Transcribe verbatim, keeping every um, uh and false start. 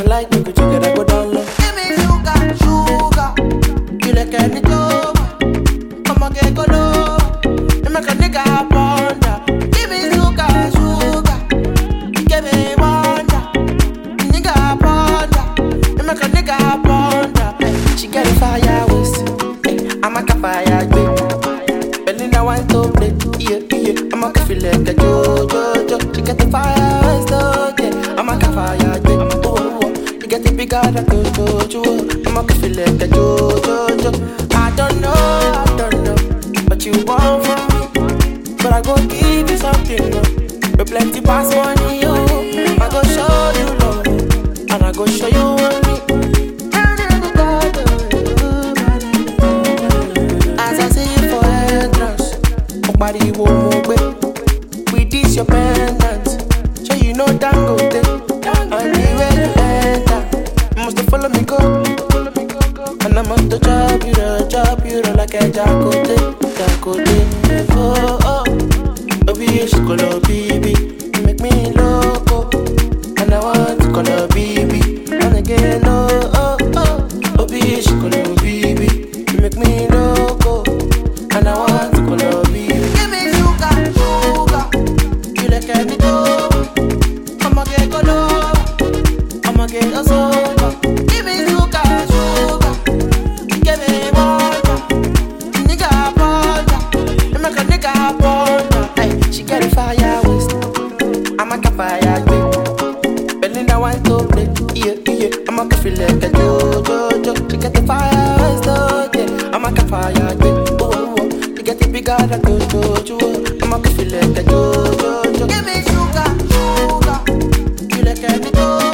like me, could you get a go down low? Give me sugar, sugar. You like any go? I'ma get go low. You make a nigga ponder. Give me sugar, sugar. Give me wonder. Nigga ponder. You make a nigga ponder. She get a fire waste. I'm a fire babe. Belinda want to play. Yeah, yeah. I'm a feel like a jo, jo, jo. She get the fire waste. Yeah. I'm a fire babe. Oh, oh. You get the bigger than jo, jo, jo. I'm a feel like a jo, jo, jo. I don't know, I don't know. But you want from me. But I go give you something, no. With plenty pass money, yo. I go show you love. And I go show you only. As I see you for entrance, nobody will move it. With this your pendant, so you know Dangote. And the way you enter, you must follow me go. And I'm on the job, you know, job, you know, like a jacote, jacote. Oh, oh, oh, be she call her baby, you make me loco. And I want to call her baby, and again, oh, oh, oh, oh, be she call her baby, you make me loco. And I want to call her baby. Give me sugar, sugar. You like any go? I'ma get go low, I'ma get a sober. Give me sugar, sugar. Give me water, nigga ponder. You make a nigga ponder. Ay, she get a fire waste. I'm a fire babe. Belinda want to play. Yeah, yeah. I'm a feel like a jo, jo, jo. She get the fire waste. Oh, yeah. I'm a fire babe. Oh, oh, oh. You get the bigger than jo, jo, jo. I'm a feel like a jo, jo, jo. Give me sugar, sugar. You like any go?